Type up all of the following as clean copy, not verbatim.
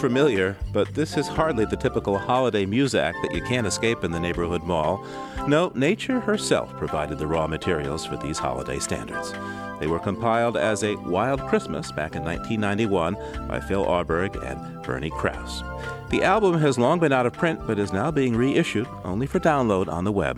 familiar, but this is hardly the typical holiday muzak that you can't escape in the neighborhood mall. No, nature herself provided the raw materials for these holiday standards. They were compiled as a Wild Christmas back in 1991 by Phil Auberg and Bernie Krause. The album has long been out of print, but is now being reissued only for download on the web.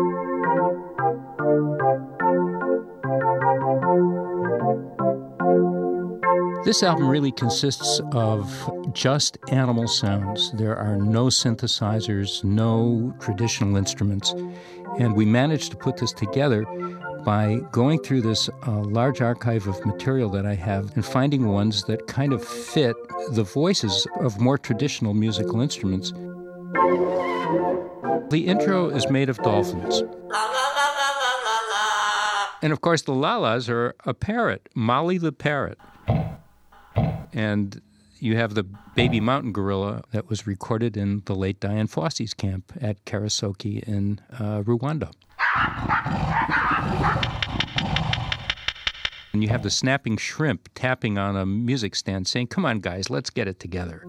This album really consists of just animal sounds. There are no synthesizers, no traditional instruments. And we managed to put this together by going through this large archive of material that I have and finding ones that kind of fit the voices of more traditional musical instruments. The intro is made of dolphins. And of course the la-las are a parrot, Molly the parrot. And you have the baby mountain gorilla that was recorded in the late Dian Fossey's camp at Karasoke in Rwanda. And you have the snapping shrimp tapping on a music stand saying, "Come on, guys, let's get it together."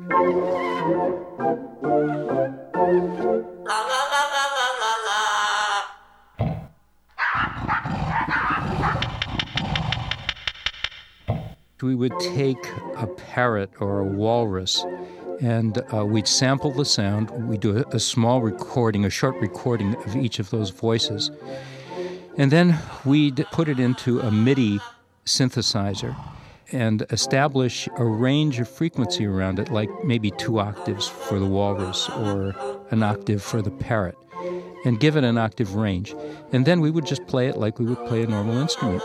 We would take a parrot or a walrus and we'd sample the sound. We'd do a small recording, a short recording of each of those voices. And then we'd put it into a MIDI synthesizer and establish a range of frequency around it, like maybe 2 octaves for the walrus or an octave for the parrot, and give it an octave range. And then we would just play it like we would play a normal instrument.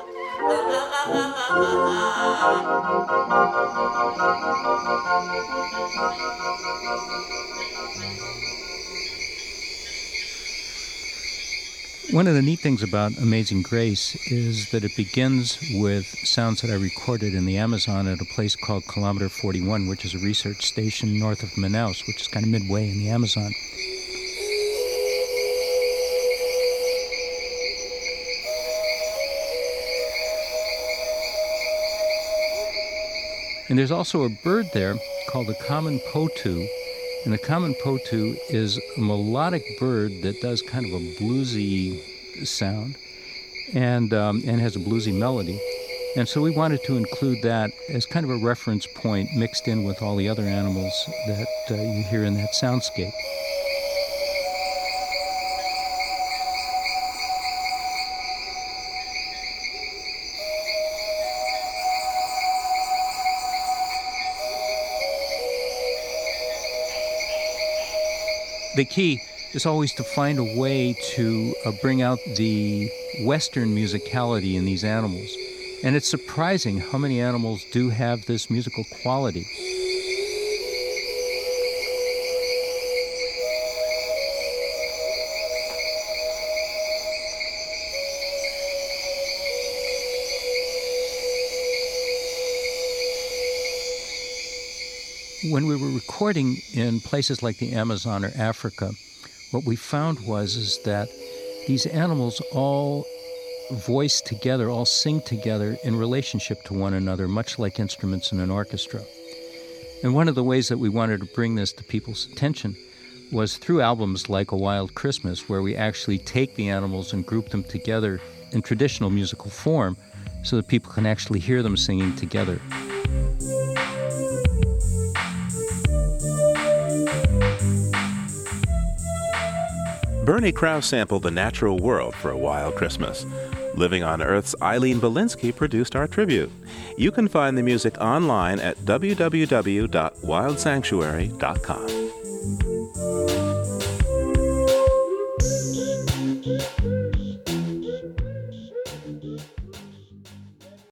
One of the neat things about Amazing Grace is that it begins with sounds that I recorded in the Amazon at a place called Kilometer 41, which is a research station north of Manaus, which is kind of midway in the Amazon. And there's also a bird there called the common potu. And the common potu is a melodic bird that does kind of a bluesy sound and has a bluesy melody. And so we wanted to include that as kind of a reference point mixed in with all the other animals that you hear in that soundscape. The key is always to find a way to bring out the Western musicality in these animals. And it's surprising how many animals do have this musical quality. When we were recording in places like the Amazon or Africa, what we found is that these animals all voice together, all sing together in relationship to one another, much like instruments in an orchestra. And one of the ways that we wanted to bring this to people's attention was through albums like A Wild Christmas, where we actually take the animals and group them together in traditional musical form so that people can actually hear them singing together. Bernie Krause sampled The Natural World for A Wild Christmas. Living on Earth's Eileen Belinsky produced our tribute. You can find the music online at www.wildsanctuary.com.